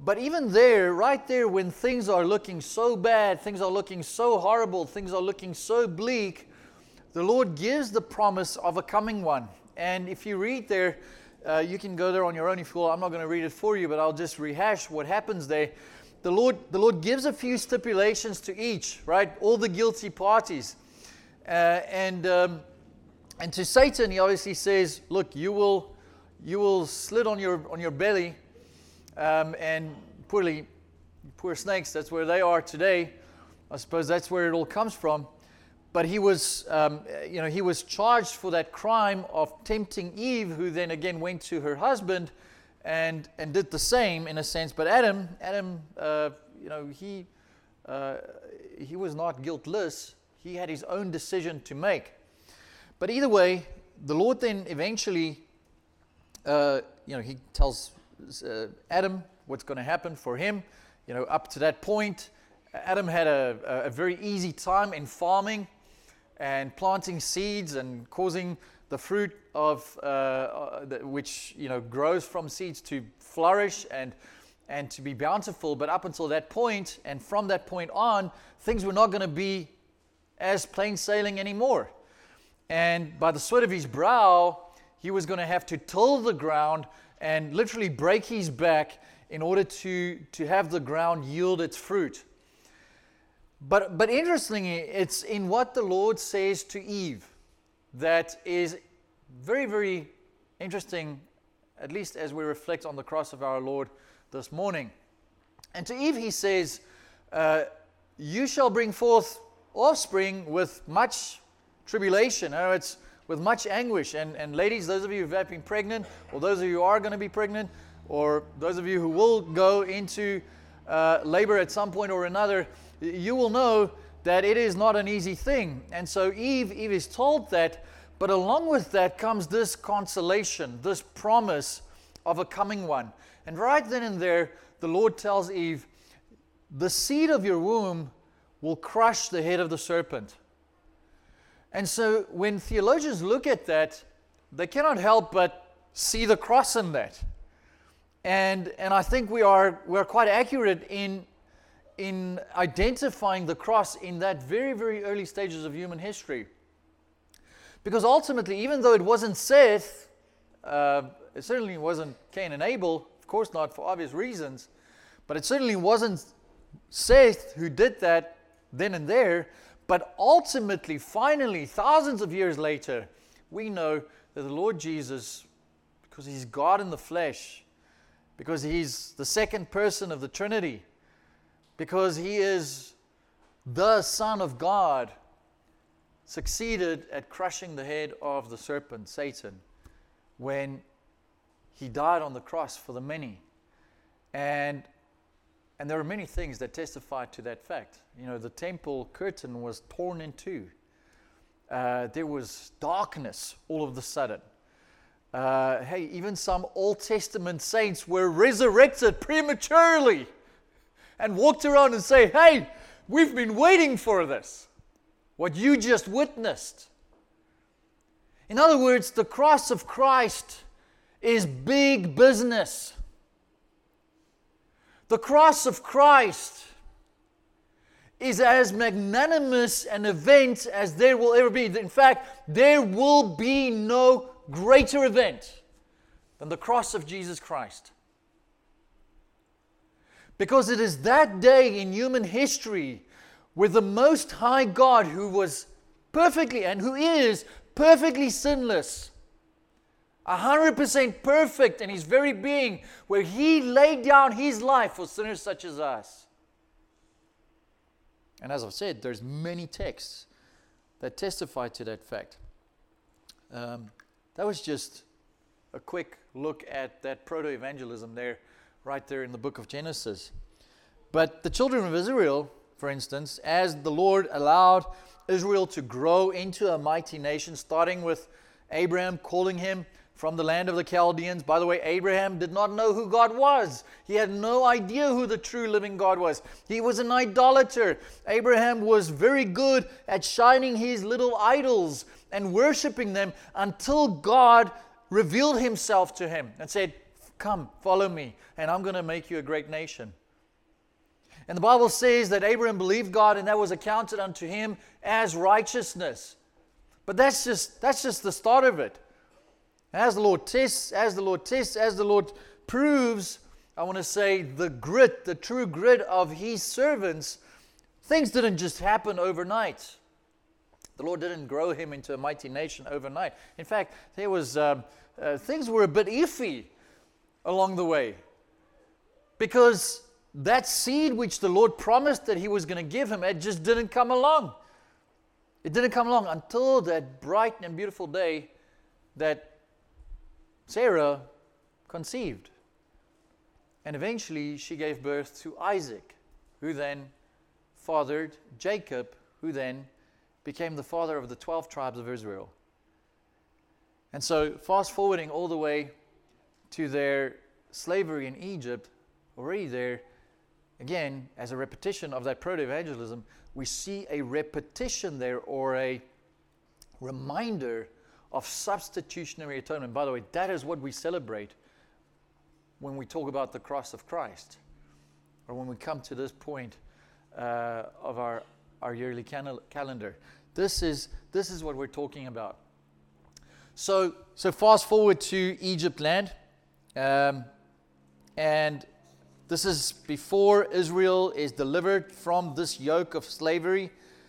But even there, right there, when things are looking so bad, things are looking so horrible, things are looking so bleak, the Lord gives the promise of a coming one. And if you read there, you can go there on your own if you will. I'm not going to read it for you, but I'll just rehash what happens there. The Lord gives a few stipulations to each, right? All the guilty parties. And to Satan, he obviously says, look, you will slit on your belly, and poor snakes, that's where they are today. I suppose that's where it all comes from. But he was charged for that crime of tempting Eve, who then again went to her husband and did the same in a sense. But Adam, he was not guiltless. He had his own decision to make. But either way, the Lord then eventually, he tells Adam what's going to happen for him. Up to that point, Adam had a very easy time in farming and planting seeds and causing the fruit of which grows from seeds to flourish and to be bountiful. But up until that point, and from that point on, things were not going to be as plain sailing anymore. And by the sweat of his brow, he was going to have to till the ground and literally break his back in order to have the ground yield its fruit. But interestingly, it's in what the Lord says to Eve that is very, very interesting, at least as we reflect on the cross of our Lord this morning. And to Eve he says, you shall bring forth offspring with much tribulation. It's with much anguish. And ladies, those of you who have been pregnant, or those of you who are going to be pregnant, or those of you who will go into labor at some point or another, you will know that it is not an easy thing. And so Eve is told that, but along with that comes this consolation, this promise of a coming one. And right then and there, the Lord tells Eve, the seed of your womb will crush the head of the serpent. And so when theologians look at that, they cannot help but see the cross in that. And I think we're quite accurate in identifying the cross in that very, very early stages of human history. Because ultimately, even though it wasn't Seth, it certainly wasn't Cain and Abel, of course not for obvious reasons, but it certainly wasn't Seth who did that then and there, but ultimately, finally, thousands of years later, we know that the Lord Jesus, because He's God in the flesh, because He's the second person of the Trinity, because He is the Son of God, succeeded at crushing the head of the serpent, Satan, when He died on the cross for the many. And there are many things that testify to that fact. The temple curtain was torn in two. There was darkness all of a sudden. Even some Old Testament saints were resurrected prematurely and walked around and say, hey, we've been waiting for this, what you just witnessed. In other words, the cross of Christ is big business. The cross of Christ is as magnanimous an event as there will ever be. In fact, there will be no greater event than the cross of Jesus Christ. Because it is that day in human history where the Most High God, who was perfectly and who is perfectly sinless, 100% perfect in His very being, where He laid down His life for sinners such as us. And as I've said, there's many texts that testify to that fact. That was just a quick look at that proto-evangelism there, right there in the book of Genesis. But the children of Israel, for instance, as the Lord allowed Israel to grow into a mighty nation, starting with Abraham calling him from the land of the Chaldeans. By the way, Abraham did not know who God was. He had no idea who the true living God was. He was an idolater. Abraham was very good at shining his little idols and worshiping them until God revealed Himself to him and said, Come, follow me, and I'm going to make you a great nation. And the Bible says that Abraham believed God, and that was accounted unto him as righteousness. But that's just the start of it. As the Lord tests, as the Lord proves, I want to say, the true grit of His servants, things didn't just happen overnight. The Lord didn't grow him into a mighty nation overnight. In fact, there was things were a bit iffy along the way, because that seed which the Lord promised that He was going to give him, it just didn't come along. It didn't come along until that bright and beautiful day that Sarah conceived. And eventually she gave birth to Isaac, who then fathered Jacob, who then became the father of the 12 tribes of Israel. And so, fast forwarding all the way to their slavery in Egypt, already there, again, as a repetition of that proto-evangelism, we see a repetition there, or a reminder of substitutionary atonement. By the way, that is what we celebrate when we talk about the cross of Christ, or when we come to this point of our yearly calendar. This is what we're talking about. So fast forward to Egypt land, and this is before Israel is delivered from this yoke of slavery.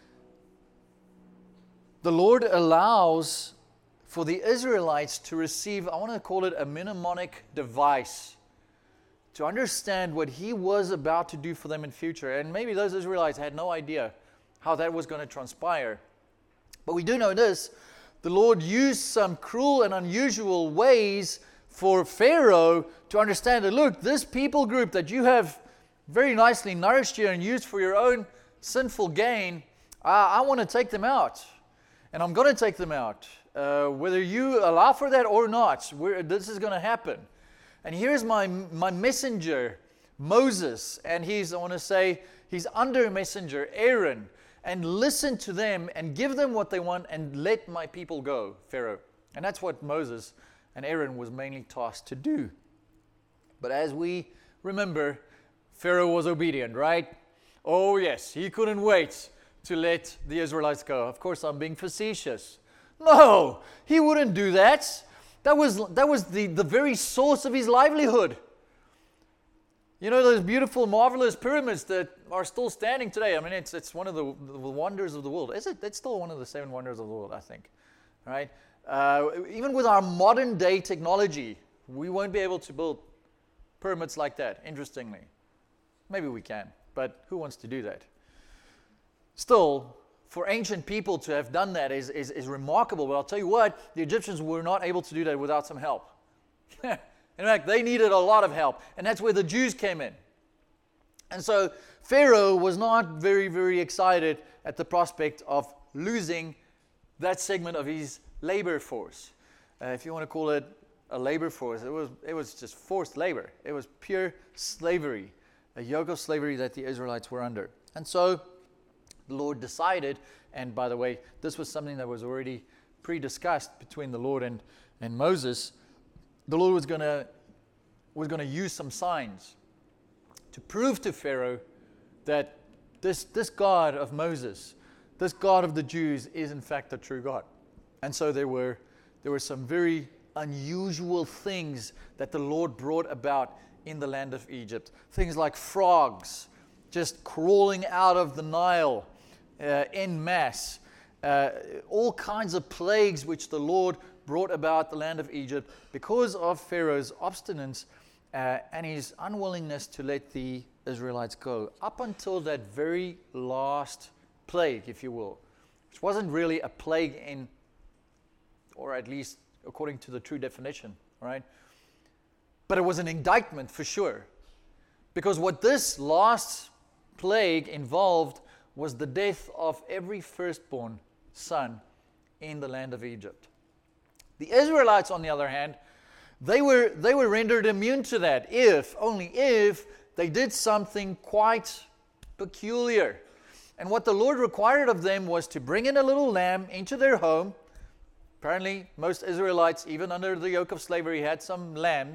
The Lord allows for the Israelites to receive, I want to call it a mnemonic device, to understand what He was about to do for them in future. And maybe those Israelites had no idea how that was going to transpire. But we do know this: the Lord used some cruel and unusual ways for Pharaoh to understand that, look, this people group that you have very nicely nourished here and used for your own sinful gain, I want to take them out. And I'm going to take them out. Whether you allow for that or not, this is going to happen. And here's my messenger, Moses, and he's under messenger, Aaron. And listen to them and give them what they want and let my people go, Pharaoh. And that's what Moses and Aaron was mainly tasked to do. But as we remember, Pharaoh was obedient, right? Oh yes, he couldn't wait to let the Israelites go. Of course, I'm being facetious. No, he wouldn't do that. That was the very source of his livelihood. You know those beautiful, marvelous pyramids that are still standing today? I mean, it's one of the wonders of the world. Is it? It's still one of the 7 wonders of the world, I think. All right? Even with our modern day technology, we won't be able to build pyramids like that, interestingly. Maybe we can, but who wants to do that? Still, for ancient people to have done that is remarkable. But I'll tell you what, the Egyptians were not able to do that without some help. In fact, they needed a lot of help, and that's where the Jews came in. And so Pharaoh was not very, very excited at the prospect of losing that segment of his labor force. If you want to call it a labor force, it was just forced labor. It was pure slavery, a yoke of slavery that the Israelites were under. And so the Lord decided, and by the way, this was something that was already pre-discussed between the Lord and Moses. The Lord was going to use some signs to prove to Pharaoh that this God of Moses, this God of the Jews, is in fact the true God. And so there were some very unusual things that the Lord brought about in the land of Egypt. Things like frogs just crawling out of the Nile en masse. All kinds of plagues which the Lord brought about the land of Egypt because of Pharaoh's obstinance and his unwillingness to let the Israelites go, up until that very last plague, if you will, which wasn't really a plague or at least according to the true definition, right? But it was an indictment for sure, because what this last plague involved was the death of every firstborn son in the land of Egypt. The Israelites, on the other hand, they were rendered immune to that, only if they did something quite peculiar. And what the Lord required of them was to bring in a little lamb into their home. Apparently, most Israelites, even under the yoke of slavery, had some lambs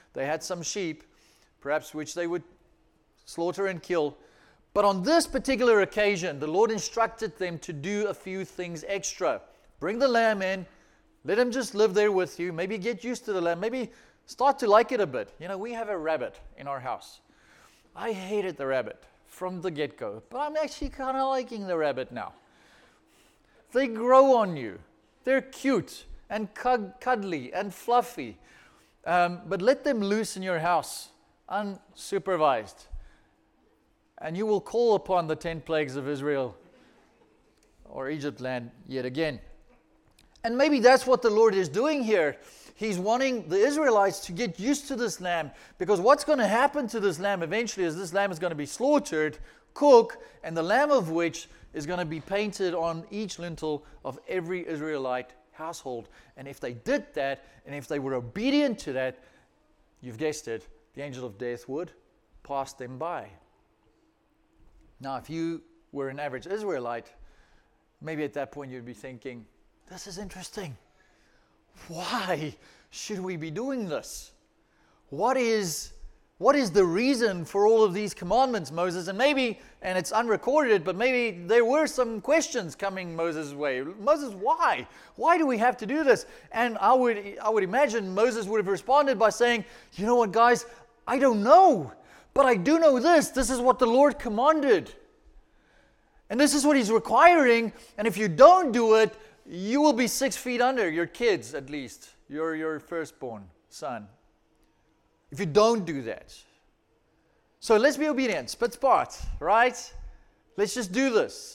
They had some sheep, perhaps which they would slaughter and kill. But on this particular occasion, the Lord instructed them to do a few things extra. Bring the lamb in, let him just live there with you, maybe get used to the lamb, maybe start to like it a bit. You know, we have a rabbit in our house. I hated the rabbit from the get-go, but I'm actually kind of liking the rabbit now. They grow on you. They're cute and cuddly and fluffy. But let them loose in your house, unsupervised. And you will call upon the 10 plagues of Israel or Egypt land yet again. And maybe that's what the Lord is doing here. He's wanting the Israelites to get used to this lamb, because what's going to happen to this lamb eventually is this lamb is going to be slaughtered, cooked, and the lamb of which is going to be painted on each lintel of every Israelite household. And if they did that, and if they were obedient to that, you've guessed it, the angel of death would pass them by. Now, if you were an average Israelite, maybe at that point you'd be thinking, this is interesting. Why should we be doing this? What is the reason for all of these commandments, Moses? And maybe, and it's unrecorded, but maybe there were some questions coming Moses' way. Moses, why? Why do we have to do this? And I would imagine Moses would have responded by saying, you know what, guys, I don't know. But I do know this. This is what the Lord commanded. And this is what He's requiring. And if you don't do it, you will be 6 feet under, your kids at least, your firstborn son. If you don't do that. So let's be obedient. Split spot, right? Let's just do this.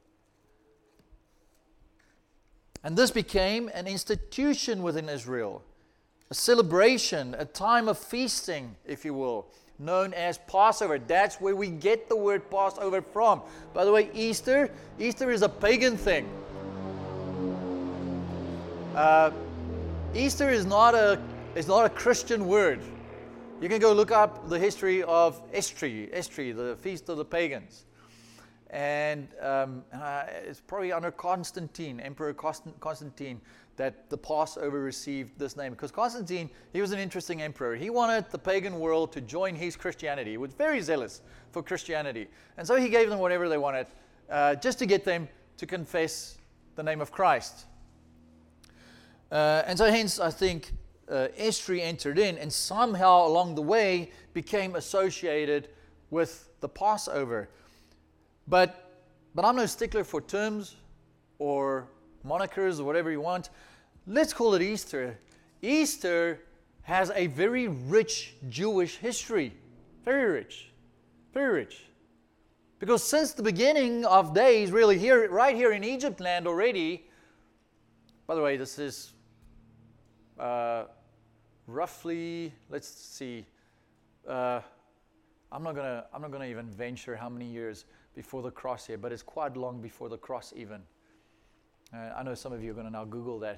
And this became an institution within Israel. A celebration, a time of feasting, if you will, known as Passover. That's where we get the word Passover from. By the way, Easter is a pagan thing. Easter is not a Christian word. You can go look up the history of Estri, the feast of the pagans. And it's probably under Constantine, Emperor Constantine, that the Passover received this name. Because Constantine, he was an interesting emperor. He wanted the pagan world to join his Christianity. He was very zealous for Christianity. And so he gave them whatever they wanted, just to get them to confess the name of Christ. And so hence, I think, Estri entered in and somehow along the way became associated with the Passover. But I'm no stickler for terms or monikers or whatever you want. Let's call it Easter. Easter has a very rich Jewish history. Very rich. Very rich. Because since the beginning of days, really right here in Egypt land already, by the way, this is roughly, let's see, I'm not gonna even venture how many years before the cross here, but it's quite long before the cross even. I know some of you are going to now Google that.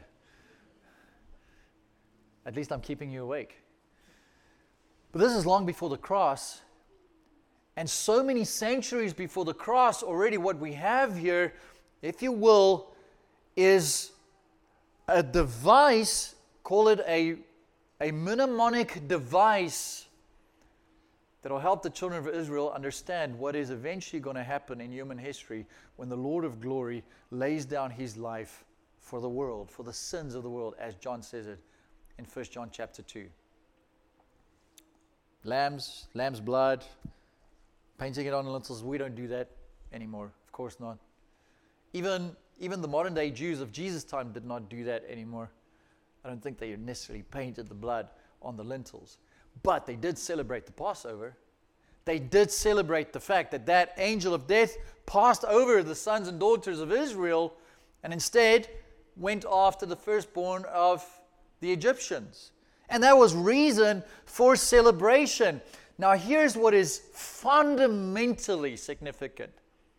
At least I'm keeping you awake. But this is long before the cross. And so many centuries before the cross, already what we have here, if you will, is a device, call it a mnemonic device, that will help the children of Israel understand what is eventually going to happen in human history when the Lord of glory lays down His life for the world, for the sins of the world, as John says it in 1 John chapter 2. Lamb's blood, painting it on the lintels, we don't do that anymore. Of course not. Even the modern day Jews of Jesus' time did not do that anymore. I don't think they necessarily painted the blood on the lintels. But they did celebrate the Passover. They did celebrate the fact that that angel of death passed over the sons and daughters of Israel and instead went after the firstborn of the Egyptians. And that was reason for celebration. Now here's what is fundamentally significant.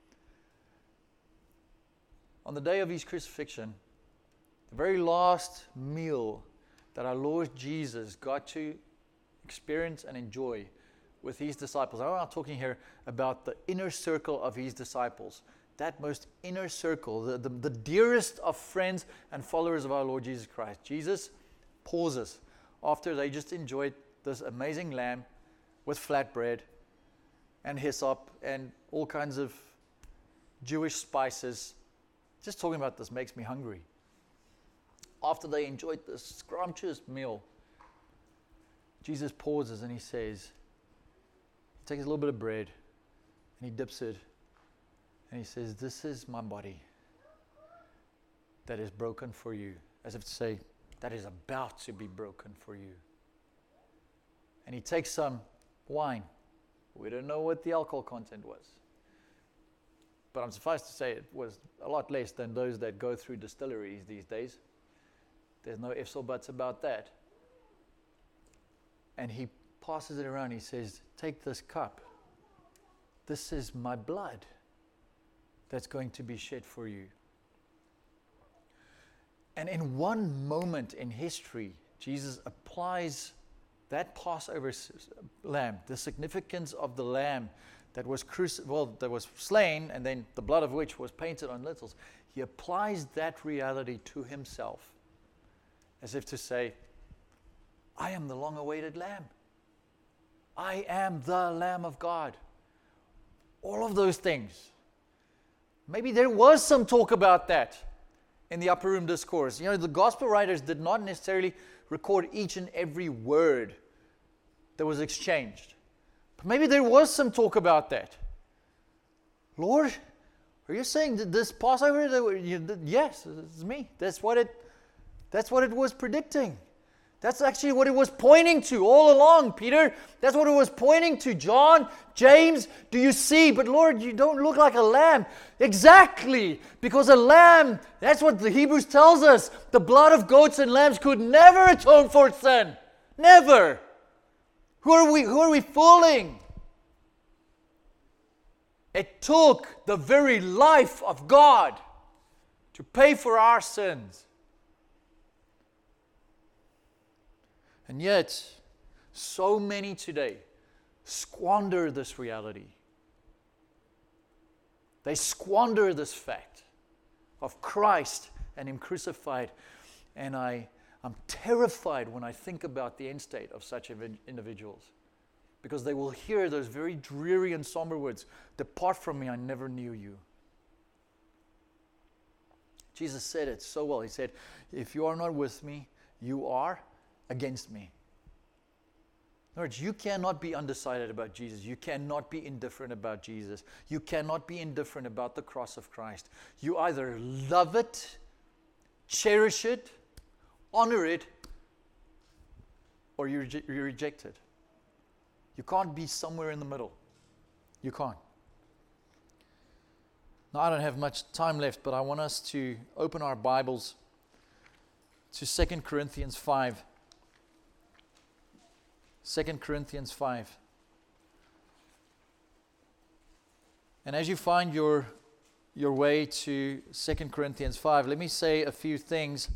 On the day of His crucifixion, the very last meal that our Lord Jesus got to experience and enjoy with His disciples. I'm not talking here about the inner circle of His disciples. That most inner circle, the dearest of friends and followers of our Lord Jesus Christ. Jesus pauses after they just enjoyed this amazing lamb with flatbread and hyssop and all kinds of Jewish spices. Just talking about this makes me hungry. After they enjoyed this scrumptious meal, Jesus pauses and he says, he takes a little bit of bread and he dips it and he says, "This is my body that is broken for you," as if to say, that is about to be broken for you. And he takes some wine. We don't know what the alcohol content was, but I'm suffice to say it was a lot less than those that go through distilleries these days. There's no ifs or buts about that. And he passes it around. He says, "Take this cup. This is my blood that's going to be shed for you." And in one moment in history, Jesus applies that Passover lamb, the significance of the lamb that was that was slain, and then the blood of which was painted on lintels. He applies that reality to himself, as if to say, I am the long-awaited lamb. I am the Lamb of God. All of those things. Maybe there was some talk about that in the upper room discourse. The gospel writers did not necessarily record each and every word that was exchanged. But maybe there was some talk about that. Lord, are you saying that this Passover? Yes, it's me. That's what it was predicting. That's actually what it was pointing to all along, Peter. That's what it was pointing to. John, James, do you see? But Lord, you don't look like a lamb. Exactly. Because a lamb, that's what the Hebrews tells us. The blood of goats and lambs could never atone for sin. Never. Who are we fooling? It took the very life of God to pay for our sins. And yet, so many today squander this reality. They squander this fact of Christ and Him crucified. And I'm terrified when I think about the end state of such individuals. Because they will hear those very dreary and somber words, "Depart from me, I never knew you." Jesus said it so well. He said, "If you are not with me, you are against me." In other words, you cannot be undecided about Jesus. You cannot be indifferent about Jesus. You cannot be indifferent about the cross of Christ. You either love it, cherish it, honor it, or you reject it. You can't be somewhere in the middle. You can't. Now, I don't have much time left, but I want us to open our Bibles to 2 Corinthians 5. 2 Corinthians 5. And as you find your way to 2 Corinthians 5, let me say a few things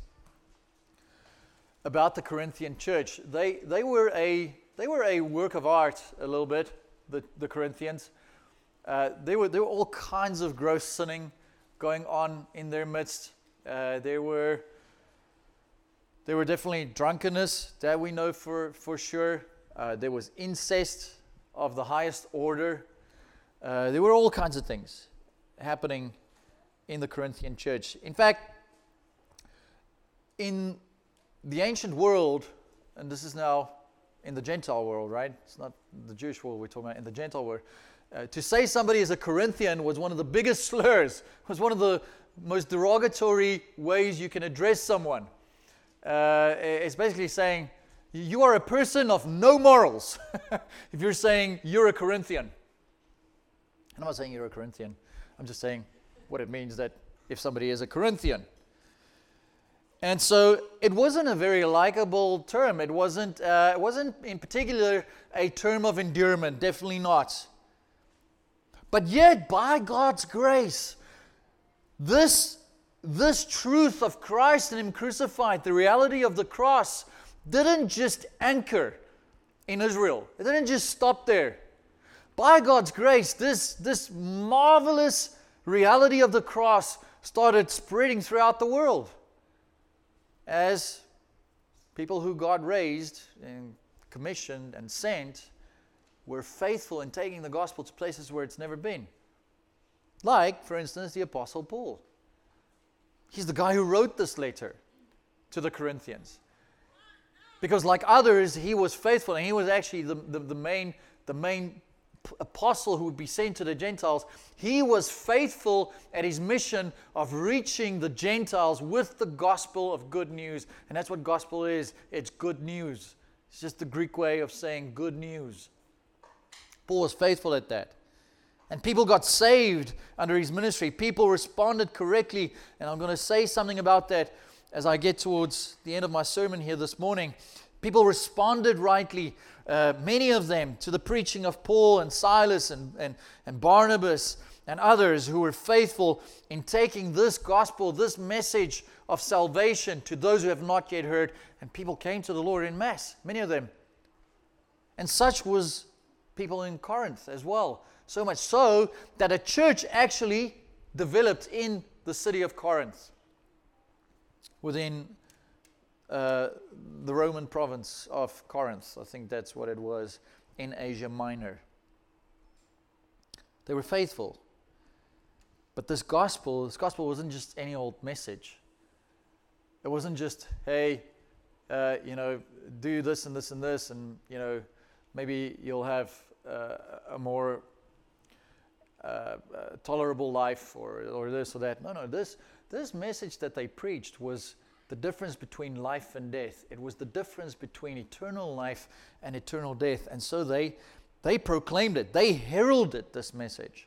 about the Corinthian church. They were a work of art a little bit, the Corinthians. There were all kinds of gross sinning going on in their midst. There were definitely drunkenness, that we know for sure. There was incest of the highest order. There were all kinds of things happening in the Corinthian church. In fact, in the ancient world, and this is now in the Gentile world, right? It's not the Jewish world we're talking about, in the Gentile world. To say somebody is a Corinthian was one of the biggest slurs, was one of the most derogatory ways you can address someone. It's basically saying, you are a person of no morals if you're saying you're a Corinthian. And I'm not saying you're a Corinthian. I'm just saying what it means that if somebody is a Corinthian. And so it wasn't a very likable term. It wasn't in particular a term of endearment, definitely not. But yet, by God's grace, this truth of Christ and Him crucified, the reality of the cross, didn't just anchor in Israel. It didn't just stop there. By God's grace, this marvelous reality of the cross started spreading throughout the world as people who God raised and commissioned and sent were faithful in taking the gospel to places where it's never been. Like, for instance, the Apostle Paul. He's the guy who wrote this letter to the Corinthians. Because like others, he was faithful, and he was actually the main apostle who would be sent to the Gentiles. He was faithful at his mission of reaching the Gentiles with the gospel of good news. And that's what gospel is. It's good news. It's just the Greek way of saying good news. Paul was faithful at that. And people got saved under his ministry. People responded correctly. And I'm going to say something about that as I get towards the end of my sermon here this morning. People responded rightly, many of them, to the preaching of Paul and Silas and Barnabas and others who were faithful in taking this gospel, this message of salvation to those who have not yet heard. And people came to the Lord in mass, many of them. And such was people in Corinth as well. So much so that a church actually developed in the city of Corinth within the Roman province of Corinth. I think that's what it was, in Asia Minor. They were faithful. But this gospel wasn't just any old message. It wasn't just, hey, do this and this and this, and, maybe you'll have a more tolerable life or this or that. No, this message that they preached was the difference between life and death. It was the difference between eternal life and eternal death. And so they proclaimed it. They heralded this message.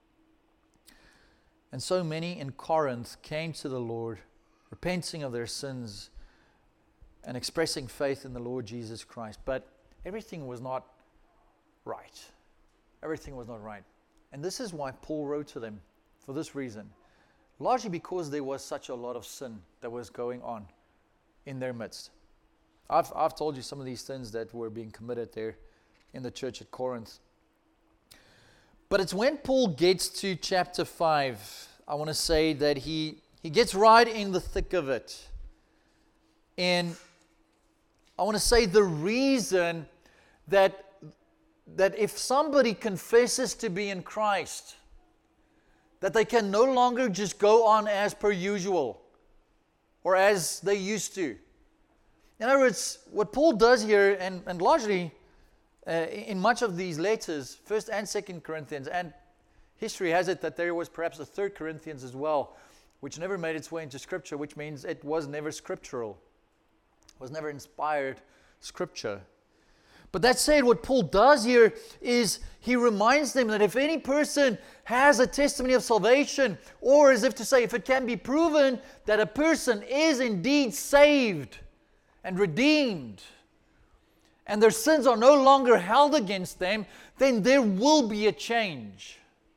And so many in Corinth came to the Lord, repenting of their sins and expressing faith in the Lord Jesus Christ. But everything was not right. Everything was not right. And this is why Paul wrote to them, for this reason. Largely because there was such a lot of sin that was going on in their midst. I've told you some of these sins that were being committed there in the church at Corinth. But it's when Paul gets to chapter 5, I want to say that he gets right in the thick of it. And I want to say the reason that if somebody confesses to be in Christ, that they can no longer just go on as per usual or as they used to. In other words, what Paul does here, and largely in much of these letters, 1st and 2nd Corinthians, and history has it that there was perhaps a 3rd Corinthians as well, which never made its way into Scripture, which means it was never scriptural. It was never inspired Scripture. But that said, what Paul does here is he reminds them that if any person has a testimony of salvation, or as if to say, if it can be proven that a person is indeed saved and redeemed, and their sins are no longer held against them, then there will be a change.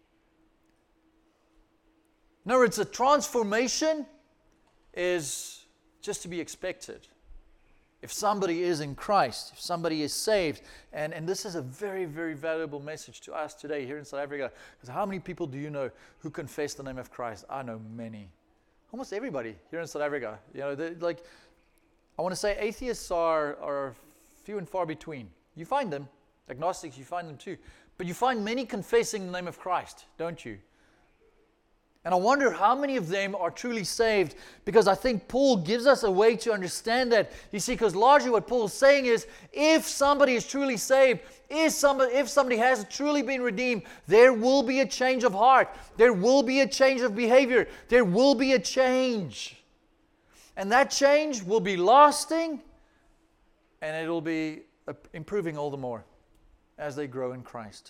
In other words, a transformation is just to be expected. If somebody is in Christ, if somebody is saved, and this is a very, very valuable message to us today here in South Africa, because how many people do you know who confess the name of Christ? I know many. Almost everybody here in South Africa. I want to say atheists are few and far between. You find them. Agnostics, you find them too. But you find many confessing the name of Christ, don't you? And I wonder how many of them are truly saved, because I think Paul gives us a way to understand that. You see, because largely what Paul is saying is, if somebody is truly saved, if somebody has truly been redeemed, there will be a change of heart. There will be a change of behavior. There will be a change. And that change will be lasting, and it will be improving all the more as they grow in Christ.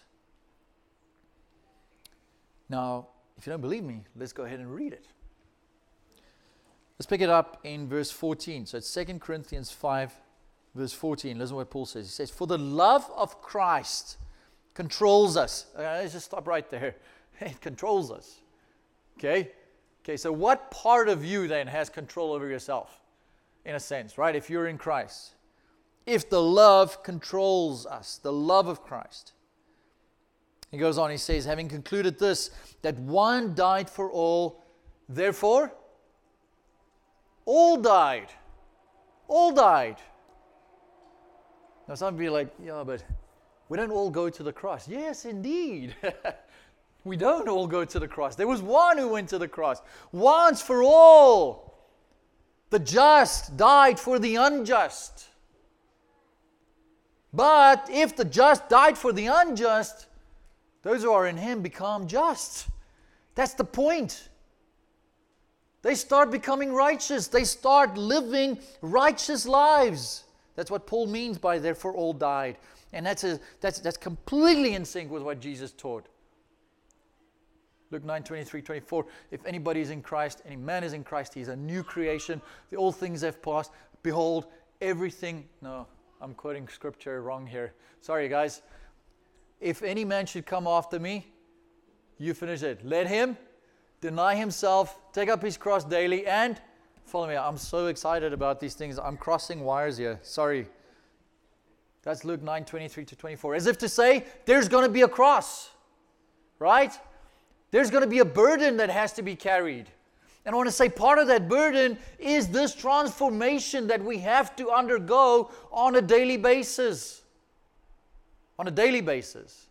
Now, if you don't believe me, let's go ahead and read it. Let's pick it up in verse 14. So it's 2 Corinthians 5, verse 14. Listen to what Paul says. He says, "For the love of Christ controls us." Let's just stop right there. It controls us. Okay, so what part of you then has control over yourself? In a sense, right? If you're in Christ. If the love controls us, the love of Christ. He goes on, he says, having concluded this, that one died for all, therefore, all died. All died. Now some people are like, yeah, but we don't all go to the cross. Yes, indeed. We don't all go to the cross. There was one who went to the cross. Once for all. The just died for the unjust. But if the just died for the unjust, those who are in Him become just. That's the point. They start becoming righteous. They start living righteous lives. That's what Paul means by therefore all died. And that's completely in sync with what Jesus taught. Luke 9:23-24. If anybody is in Christ, any man is in Christ, he is a new creation. The old things have passed. Behold, everything. No, I'm quoting scripture wrong here. Sorry, guys. If any man should come after me, you finish it. Let him deny himself, take up his cross daily, and follow me. I'm so excited about these things. I'm crossing wires here. Sorry. That's Luke 9:23-24. As if to say, there's going to be a cross. Right? There's going to be a burden that has to be carried. And I want to say part of that burden is this transformation that we have to undergo on a daily basis. On a daily basis.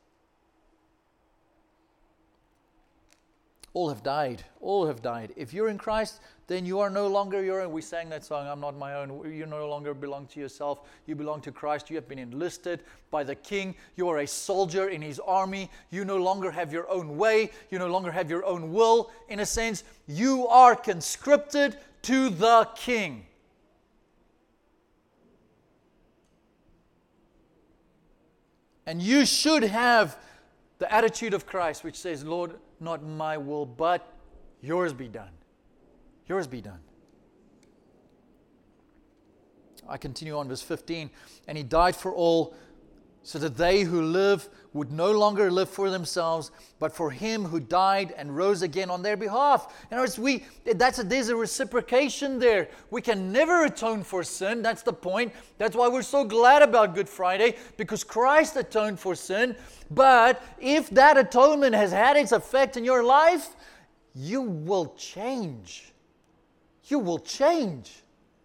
All have died. All have died. If you're in Christ, then you are no longer your own. We sang that song, I'm not my own. You no longer belong to yourself. You belong to Christ. You have been enlisted by the King. You are a soldier in His army. You no longer have your own way. You no longer have your own will. In a sense, you are conscripted to the King. And you should have the attitude of Christ, which says, Lord, not my will, but yours be done. Yours be done. I continue on verse 15. And He died for all, so that they who live would no longer live for themselves, but for Him who died and rose again on their behalf. In other words, there's a reciprocation there. We can never atone for sin. That's the point. That's why we're so glad about Good Friday, because Christ atoned for sin. But if that atonement has had its effect in your life, you will change. You will change.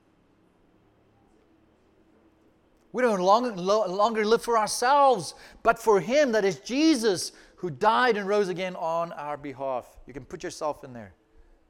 We don't longer live for ourselves, but for Him, that is Jesus, who died and rose again on our behalf. You can put yourself in there.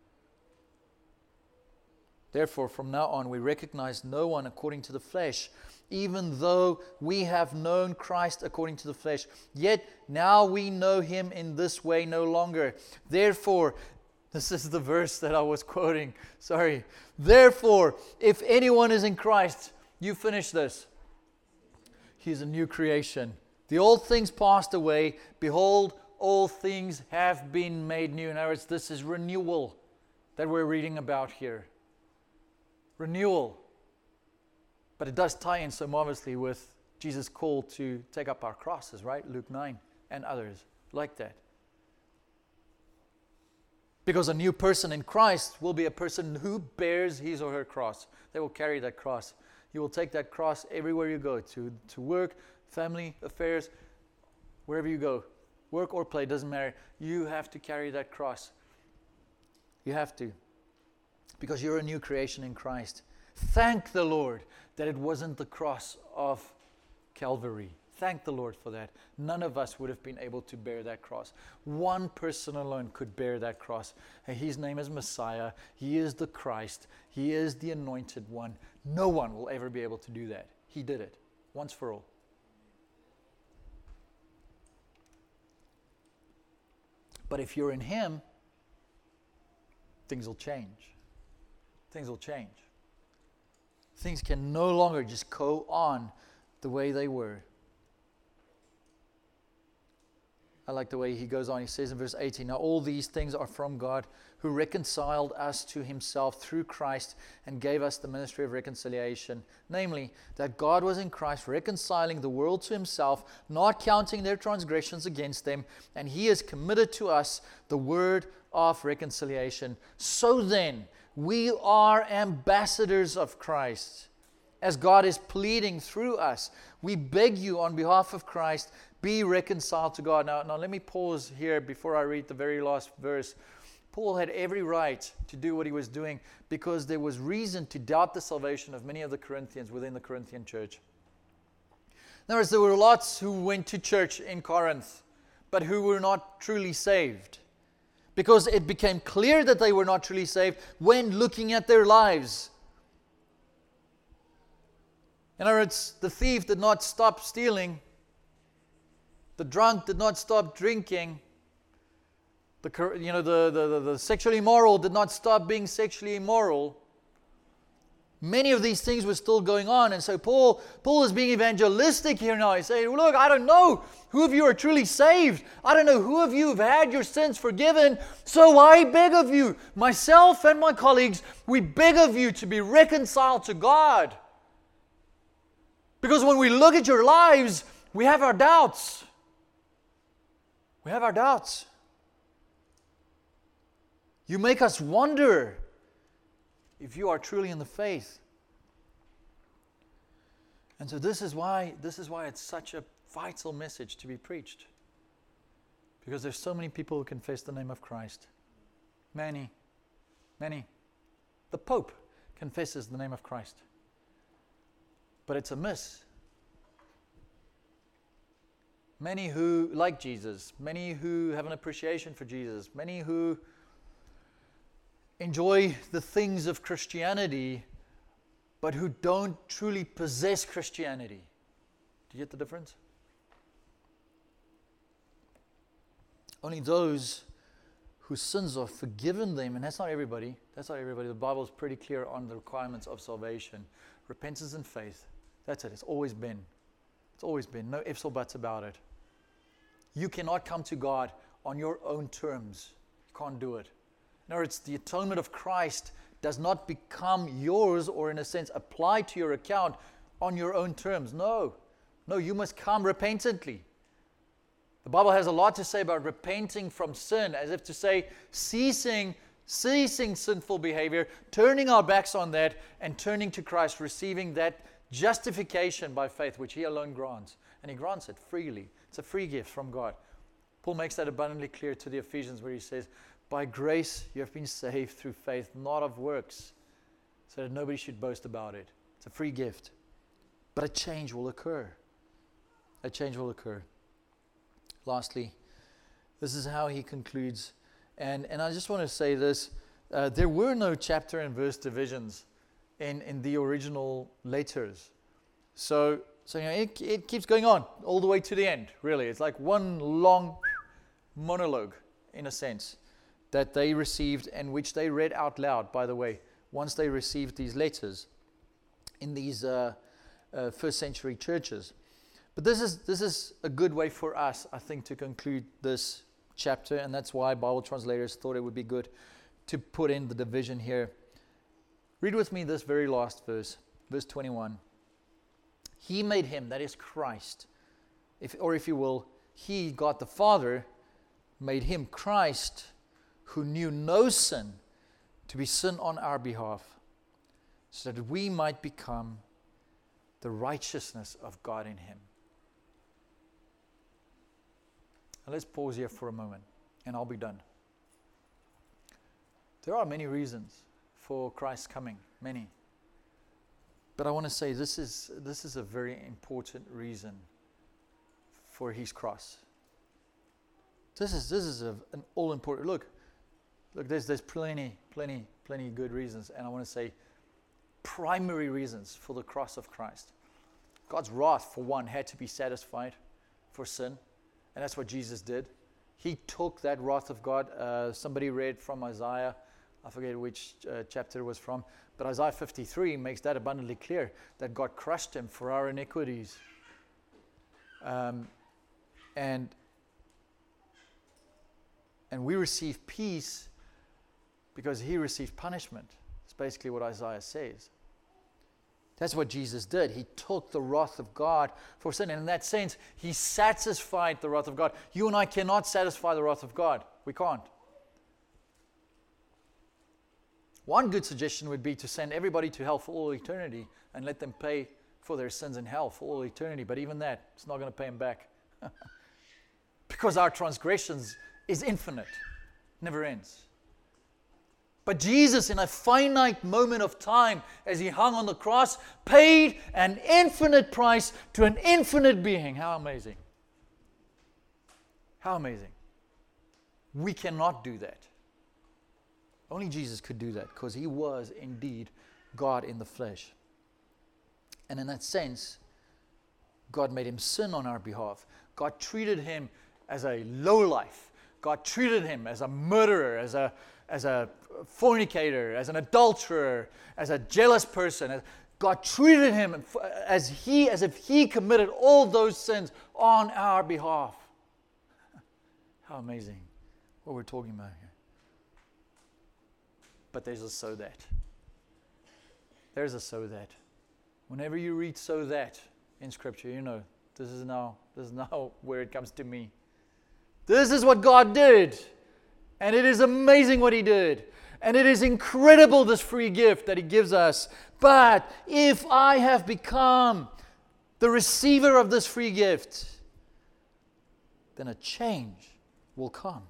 Therefore, from now on, we recognize no one according to the flesh, even though we have known Christ according to the flesh. Yet now we know Him in this way no longer. Therefore, this is the verse that I was quoting. Sorry. Therefore, if anyone is in Christ, you finish this. He's a new creation. The old things passed away. Behold, all things have been made new. In other words, this is renewal that we're reading about here. Renewal. But it does tie in so marvelously with Jesus' call to take up our crosses, right? Luke 9 and others like that. Because a new person in Christ will be a person who bears his or her cross. They will carry that cross. You will take that cross everywhere you go, to work, family, affairs, wherever you go. Work or play, doesn't matter. You have to carry that cross. You have to. Because you're a new creation in Christ. Thank the Lord that it wasn't the cross of Calvary. Thank the Lord for that. None of us would have been able to bear that cross. One person alone could bear that cross. And His name is Messiah. He is the Christ. He is the Anointed One. No one will ever be able to do that. He did it once for all. But if you're in Him, things will change. Things will change. Things can no longer just go on the way they were. I like the way he goes on. He says in verse 18, now all these things are from God, who reconciled us to Himself through Christ and gave us the ministry of reconciliation. Namely, that God was in Christ reconciling the world to Himself, not counting their transgressions against them, and He has committed to us the word of reconciliation. So then, we are ambassadors of Christ. As God is pleading through us, we beg you on behalf of Christ, be reconciled to God. Now let me pause here before I read the very last verse. Paul had every right to do what he was doing because there was reason to doubt the salvation of many of the Corinthians within the Corinthian church. In other words, there were lots who went to church in Corinth, but who were not truly saved. Because it became clear that they were not truly saved when looking at their lives. In other words, the thief did not stop stealing. The drunk did not stop drinking. The sexually immoral did not stop being sexually immoral. Many of these things were still going on. And so Paul is being evangelistic here now. He's saying, look, I don't know who of you are truly saved. I don't know who of you have had your sins forgiven. So I beg of you, myself and my colleagues, we beg of you to be reconciled to God. Because when we look at your lives, we have our doubts. We have our doubts. You make us wonder if you are truly in the faith. And so this is why it's such a vital message to be preached. Because there's so many people who confess the name of Christ. Many. The Pope confesses the name of Christ. But it's a miss. Many who like Jesus, many who have an appreciation for Jesus, many who enjoy the things of Christianity, but who don't truly possess Christianity. Do you get the difference? Only those whose sins are forgiven them, and that's not everybody. The Bible is pretty clear on the requirements of salvation. Repentance and faith. That's it. It's always been. No ifs or buts about it. You cannot come to God on your own terms. You can't do it. In other words, the atonement of Christ does not become yours or in a sense apply to your account on your own terms. No, you must come repentantly. The Bible has a lot to say about repenting from sin, as if to say ceasing sinful behavior, turning our backs on that and turning to Christ, receiving that justification by faith, which He alone grants. And He grants it freely. It's a free gift from God. Paul makes that abundantly clear to the Ephesians where he says, by grace you have been saved through faith, not of works, so that nobody should boast about it. It's a free gift. But a change will occur. Lastly, this is how he concludes. And I just want to say this. There were no chapter and verse divisions in the original letters. So it keeps going on all the way to the end, really. It's like one long monologue, in a sense, that they received and which they read out loud, by the way, once they received these letters in these first century churches. But this is a good way for us, I think, to conclude this chapter, and that's why Bible translators thought it would be good to put in the division here. Read with me this very last verse 21. He made Him, that is Christ, if you will, He, God the Father, made Him, Christ, who knew no sin, to be sin on our behalf, so that we might become the righteousness of God in Him. Now let's pause here for a moment, and I'll be done. There are many reasons for Christ's coming, many. But I want to say this is a very important reason for His cross. This is an all important. Look, there's plenty good reasons, and I want to say primary reasons for the cross of Christ. God's wrath, for one, had to be satisfied for sin, and that's what Jesus did. He took that wrath of God. Somebody read from Isaiah, I forget which chapter it was from, but Isaiah 53 makes that abundantly clear, that God crushed Him for our iniquities. And we receive peace because He received punishment. It's basically what Isaiah says. That's what Jesus did. He took the wrath of God for sin. And in that sense, He satisfied the wrath of God. You and I cannot satisfy the wrath of God. We can't. One good suggestion would be to send everybody to hell for all eternity and let them pay for their sins in hell for all eternity. But even that, it's not going to pay them back. Because our transgressions is infinite. Never ends. But Jesus, in a finite moment of time, as He hung on the cross, paid an infinite price to an infinite being. How amazing. How amazing. We cannot do that. Only Jesus could do that because He was indeed God in the flesh. And in that sense, God made Him sin on our behalf. God treated Him as a lowlife. God treated Him as a murderer, as a fornicator, as an adulterer, as a jealous person. God treated Him as if He committed all those sins on our behalf. How amazing what we're talking about here. But there's a so that. There's a so that. Whenever you read so that in Scripture, you know, this is now where it comes to me. This is what God did. And it is amazing what He did. And it is incredible, this free gift that He gives us. But if I have become the receiver of this free gift, then a change will come.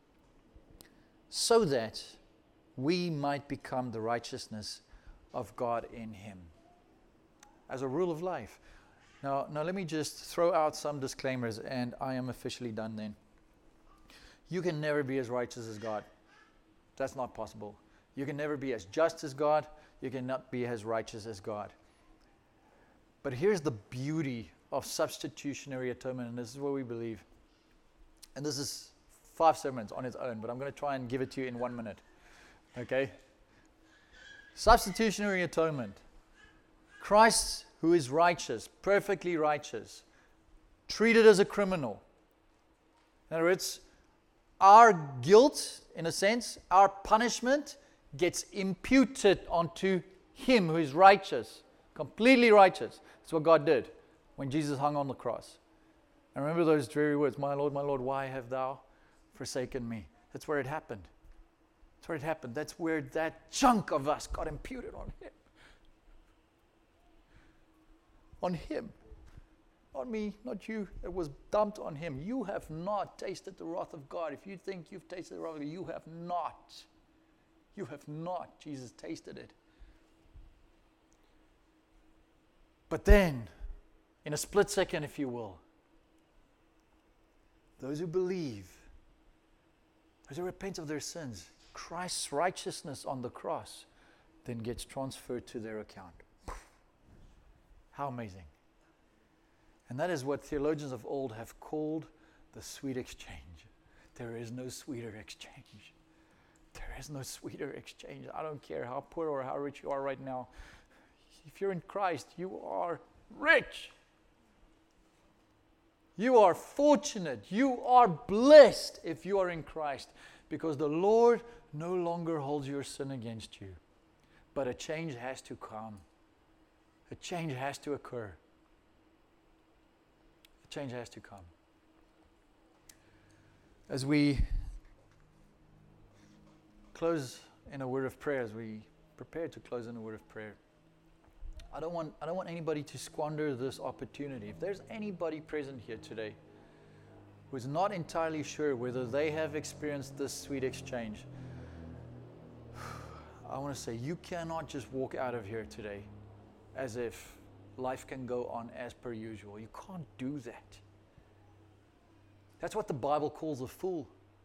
So that we might become the righteousness of God in Him. As a rule of life. Now let me just throw out some disclaimers and I am officially done then. You can never be as righteous as God. That's not possible. You can never be as just as God. You cannot be as righteous as God. But here's the beauty of substitutionary atonement, and this is what we believe. And this is 5 sermons on its own, but I'm going to try and give it to you in 1 minute. Okay? Substitutionary atonement. Christ, who is righteous, perfectly righteous, treated as a criminal. In other words, our guilt, in a sense, our punishment gets imputed onto Him who is righteous, completely righteous. That's what God did when Jesus hung on the cross. And remember those dreary words, my Lord, why have Thou forsaken me? That's where it happened. That's where it happened. That's where that chunk of us got imputed on Him. On Him. Not me, not you. It was dumped on Him. You have not tasted the wrath of God. If you think you've tasted the wrath of God, you have not. You have not. Jesus tasted it. But then, in a split second, if you will, those who believe, those who repent of their sins, Christ's righteousness on the cross then gets transferred to their account. How amazing. And that is what theologians of old have called the sweet exchange. There is no sweeter exchange. There is no sweeter exchange. I don't care how poor or how rich you are right now. If you're in Christ, you are rich. You are fortunate. You are blessed if you are in Christ, because the Lord no longer holds your sin against you. But a change has to come. A change has to occur. A change has to come. As we close in a word of prayer, as we prepare to close in a word of prayer, I don't want anybody to squander this opportunity. If there's anybody present here today who is not entirely sure whether they have experienced this sweet exchange, I want to say you cannot just walk out of here today as if life can go on as per usual. You can't do that. That's what the Bible calls a fool.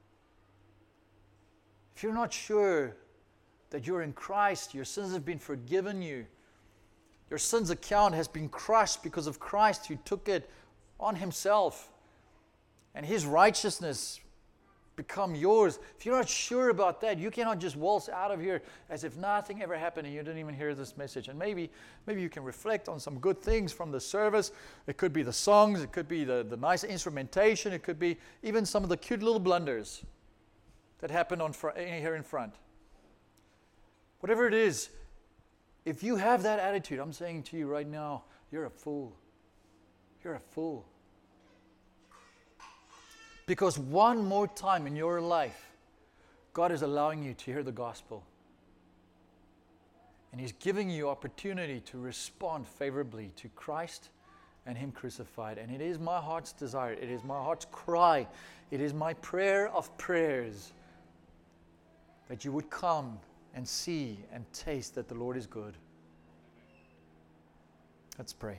If you're not sure that you're in Christ, your sins have been forgiven you, your sins account has been crushed because of Christ who took it on Himself, and His righteousness become yours. If you're not sure about that, you cannot just waltz out of here as if nothing ever happened and you didn't even hear this message. And maybe you can reflect on some good things from the service. It could be the songs, it could be the nice instrumentation, it could be even some of the cute little blunders that happened here in front. Whatever it is, if you have that attitude, I'm saying to you right now, you're a fool. You're a fool. Because one more time in your life, God is allowing you to hear the gospel. And He's giving you opportunity to respond favorably to Christ and Him crucified. And it is my heart's desire, it is my heart's cry, it is my prayer of prayers that you would come and see and taste that the Lord is good. Let's pray.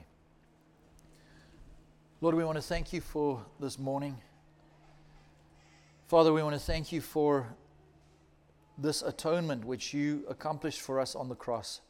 Lord, we want to thank you for this morning. Father, we want to thank you for this atonement which you accomplished for us on the cross.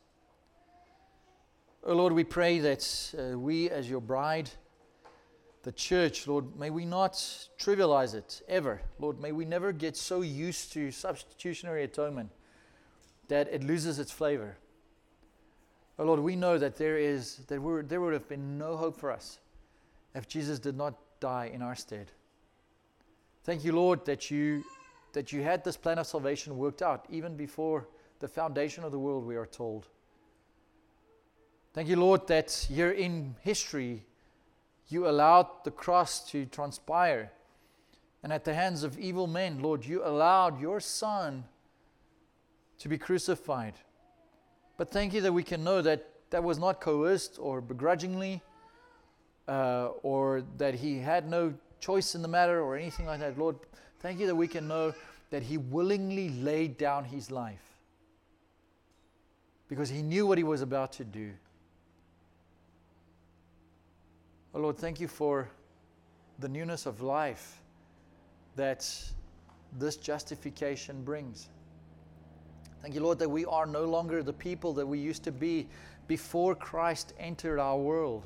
Oh Lord, we pray that we as your bride, the church, Lord, may we not trivialize it ever. Lord, may we never get so used to substitutionary atonement that it loses its flavor. Oh Lord, we know that there would have been no hope for us if Jesus did not die in our stead. Thank you, Lord, that you had this plan of salvation worked out even before the foundation of the world, we are told. Thank you, Lord, that here in history you allowed the cross to transpire, and at the hands of evil men, Lord, you allowed your Son to be crucified. But thank you that we can know that that was not coerced or begrudgingly, or that he had no choice in the matter or anything like that. Lord, thank you that we can know that he willingly laid down his life because he knew what he was about to do. Oh Lord, thank you for the newness of life that this justification brings. Thank you, Lord, that we are no longer the people that we used to be before Christ entered our world.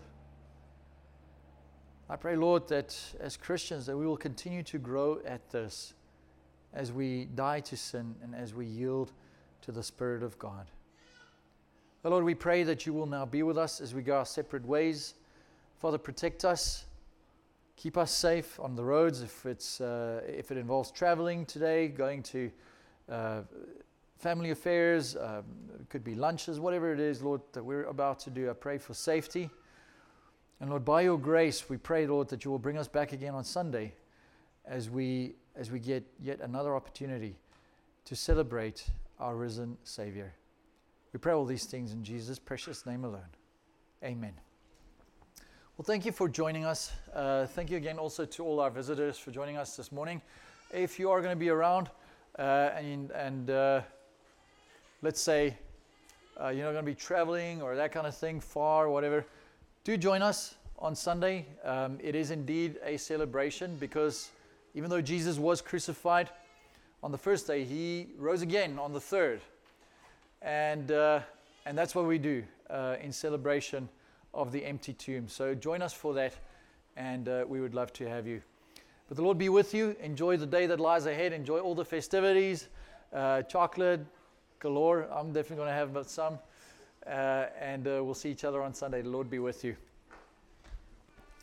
I pray, Lord, that as Christians that we will continue to grow at this as we die to sin and as we yield to the Spirit of God. Oh Lord, we pray that you will now be with us as we go our separate ways. Father, protect us. Keep us safe on the roads if it involves traveling today, going to family affairs, it could be lunches, whatever it is, Lord, that we're about to do. I pray for safety. And Lord, by your grace, we pray, Lord, that you will bring us back again on Sunday as we get yet another opportunity to celebrate our risen Savior. We pray all these things in Jesus' precious name alone. Amen. Well, thank you for joining us. Thank you again also to all our visitors for joining us this morning. If you are going to be around and let's say you're not going to be traveling or that kind of thing, far or whatever, do join us on Sunday. It is indeed a celebration because even though Jesus was crucified on the first day, he rose again on the third. And that's what we do in celebration of the empty tomb. So join us for that, and we would love to have you. But the Lord be with you. Enjoy the day that lies ahead. Enjoy all the festivities, chocolate galore. I'm definitely going to have some. And we'll see each other on Sunday. The Lord be with you.